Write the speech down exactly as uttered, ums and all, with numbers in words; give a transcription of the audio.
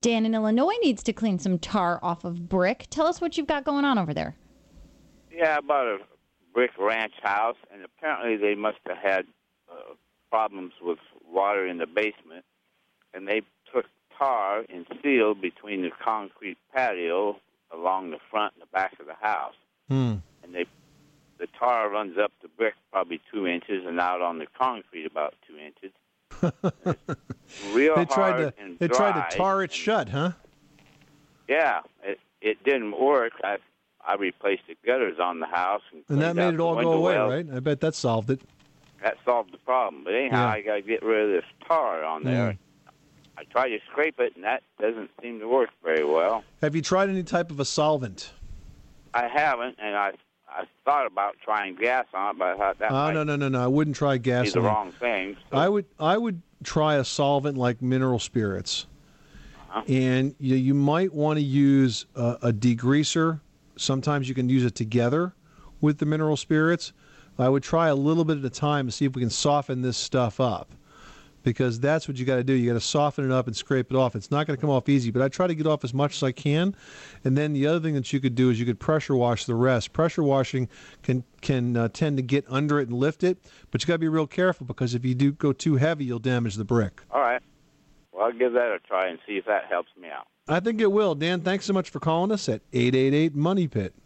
Dan in Illinois needs to clean some tar off of brick. Tell us what you've got going on over there. Yeah, about a brick ranch house, and apparently they must have had uh, problems with water in the basement, and they took tar and sealed between the concrete patio along the front and the back of the house. Hmm. And they, the tar runs up the brick probably two inches and out on the concrete about two inches. Real they tried hard to and they dry, tried to tar it shut, huh? Yeah, it it didn't work. I I replaced the gutters on the house, and, And that made it all go away, wells. right? I bet that solved it. That solved the problem. But anyhow, Yeah. I got to get rid of this tar on there. Mm. I tried to scrape it, and that doesn't seem to work very well. Have you tried any type of a solvent? I haven't, and I I thought about trying gas on it, but I thought that Oh, might no, no, no, no. I wouldn't try be the gasoline. wrong thing. So, I would I would try a solvent like mineral spirits. uh-huh. And you, you might want to use a, a degreaser. Sometimes you can use it together with the mineral spirits. I would try a little bit at a time to see if we can soften this stuff up, because that's what you got to do. You got to soften it up and scrape it off. It's not going to come off easy, but I try to get off as much as I can. And then the other thing that you could do is you could pressure wash the rest. Pressure washing can can uh, tend to get under it and lift it, but you got to be real careful, because if you do go too heavy, you'll damage the brick. All right. Well, I'll give that a try and see if that helps me out. I think it will. Dan, thanks so much for calling us at eight eight eight Money Pit.